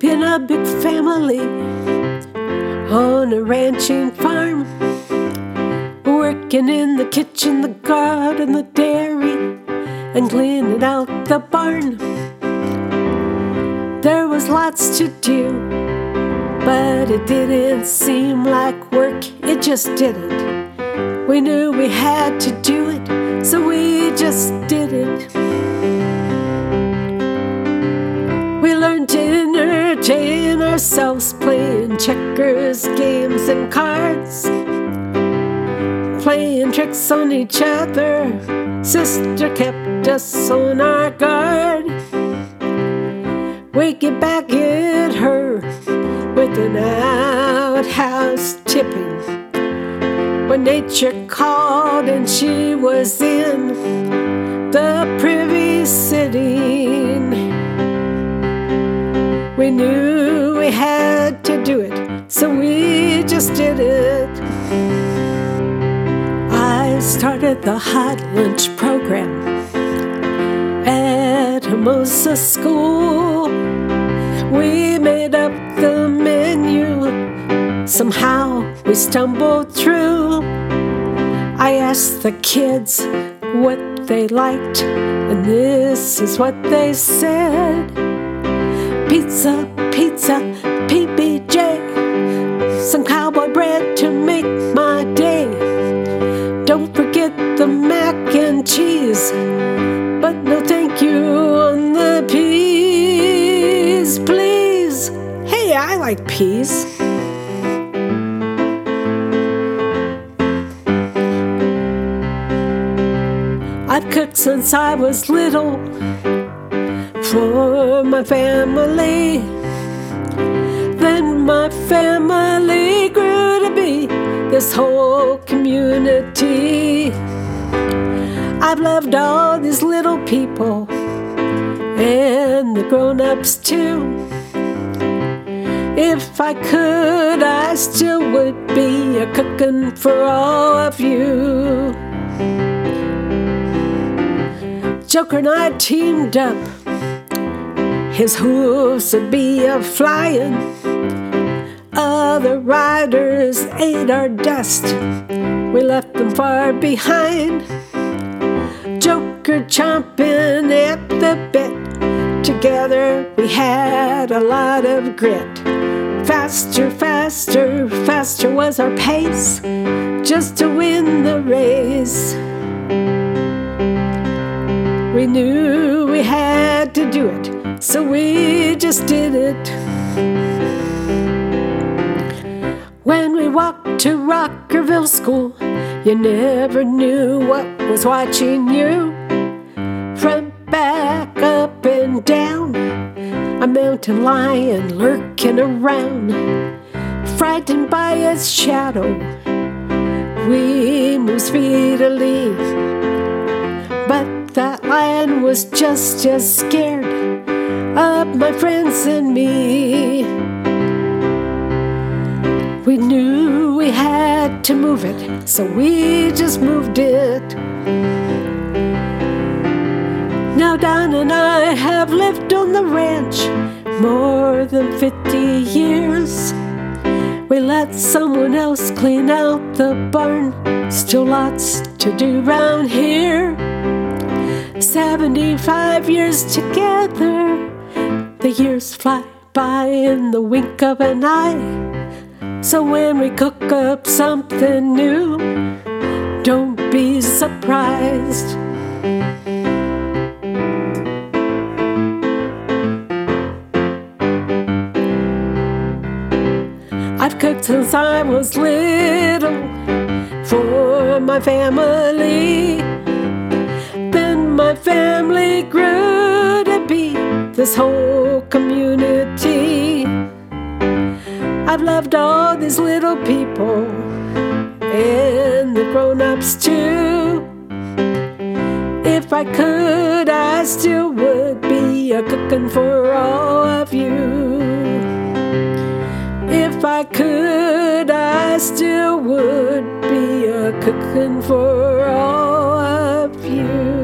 in a big family on a ranching farm, working in the kitchen, the garden, the dairy, and cleaning out the barn. There was lots to do, but it didn't seem like work, it just didn't. We knew we had to do it, so we just did it. We learned to entertain ourselves playing checkers, games, and cards, playing tricks on each other. Sister kept us on our guard. We'd get back at her with an outhouse tipping when nature called and she was in the privy sitting. We knew we had to do it, so we just did it. I started the hot lunch program at Hermosa School. We made up the menu, somehow we stumbled through. I asked the kids what they liked, and this is what they said: pizza, pizza, PBJ, some cowboy bread to make my day. Don't forget the mac and cheese, but no thank you on the peas, please. Hey, I like peas. I've cooked since I was little for my family. Then my family grew to be this whole community. I've loved all these little people and the grown-ups too. If I could, I still would be a-cooking for all of you. Joker and I teamed up, his hooves would be a-flying. Other riders ate our dust, we left them far behind. Joker chomping at the bit, together we had a lot of grit. Faster, faster, faster was our pace, just to win the race. We knew we had to do it, so we just did it. When we walked to Rockerville School, you never knew what was watching you. Front, back, up, and down, a mountain lion lurking around. Frightened by its shadow, we moved speedily, but that lion was just as scared of my friends and me. We knew we had to move it, so we just moved it. Now Don and I have lived on the ranch more than 50 years. We let someone else clean out the barn, still lots to do round here. 75 years together, the years fly by in the wink of an eye. So when we cook up something new, don't be surprised. I've cooked since I was little for my family. Then my family grew to be this whole community. I've loved all these little people and the grown-ups too. If I could, I still would be a-cooking for all of you. If I could, I still would be a-cooking for all of you.